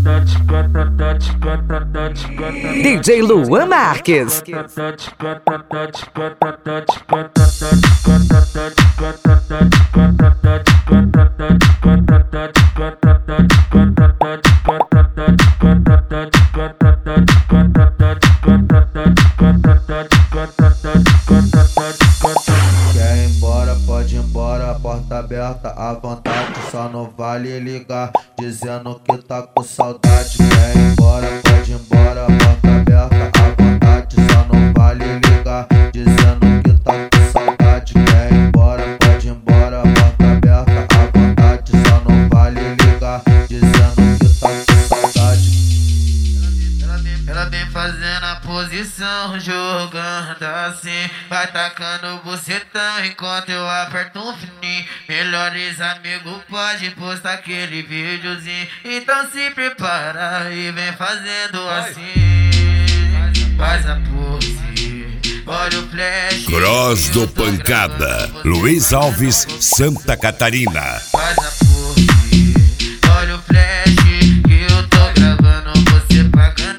DJ Luan Marques. Quer ir embora, pode ir embora, porta aberta à vontade. Só não vale ligar, dizendo que tá com saudade. Quer ir embora, pode ir embora, porta aberta à vontade. Só não vale ligar, dizendo que tá com saudade. Quer ir embora, pode ir embora, porta aberta à vontade. Só não vale ligar, dizendo que tá com saudade. Ela vem fazendo a posição, jogando assim, vai tacando o bucetão enquanto eu aperto um fininho. Melhores amigos pode postar aquele videozinho, então se prepara e vem fazendo assim. Faz a pose, olha o flash. Cross do Pancada, Luiz Alves, Santa Catarina. Faz a pose, olha o flash que eu tô gravando, você pagando.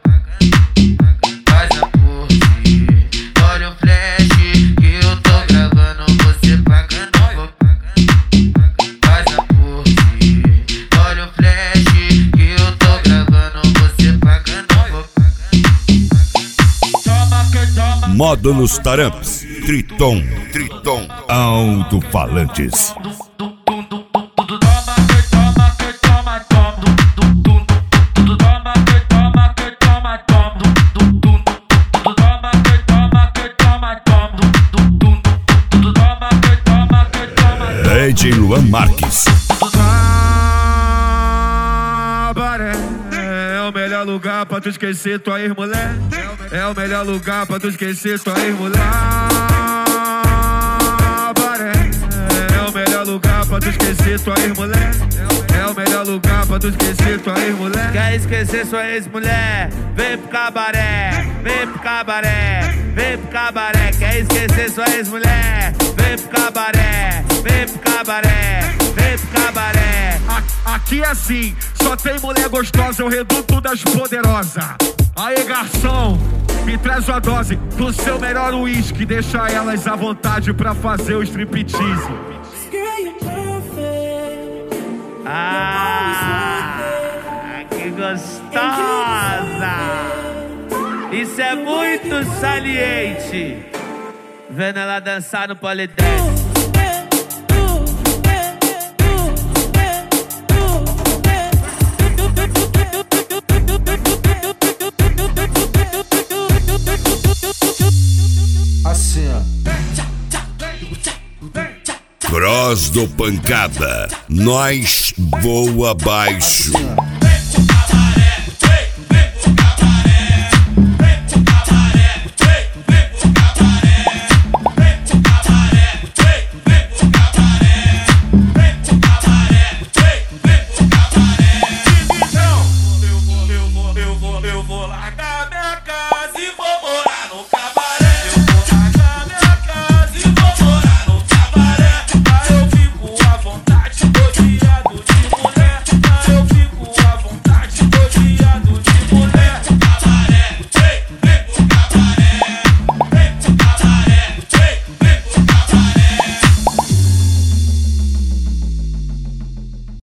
Faz a pose, olha o flash que eu tô gravando, você pagando. Faz a pose, olha o flash que eu tô gravando, você pagando. Módulos Taramps, Triton, Alto-Falantes. DJ Luan Marques. Cabaré é o melhor lugar pra tu esquecer tua ex-mulher. É o melhor lugar pra tu esquecer tua ex-mulher. Cabaré é o melhor lugar pra tu esquecer tua ex-mulher. É o melhor lugar pra tu esquecer tua ex-mulher. Quer esquecer sua ex-mulher? Vem pro cabaré, vem pro cabaré, vem pro cabaré. Quer esquecer sua ex-mulher? Vem pro cabaré, vem pro cabaré, vem pro cabaré. Aqui é assim, só tem mulher gostosa, é o reduto das poderosas. Aê, garçom, me traz uma dose do seu melhor uísque. Deixa elas à vontade pra fazer o striptease. Que gostosa! Isso é muito saliente. Vendo ela dançar no polidense. Assim, ó. Cross do Pancada, nós voa abaixo.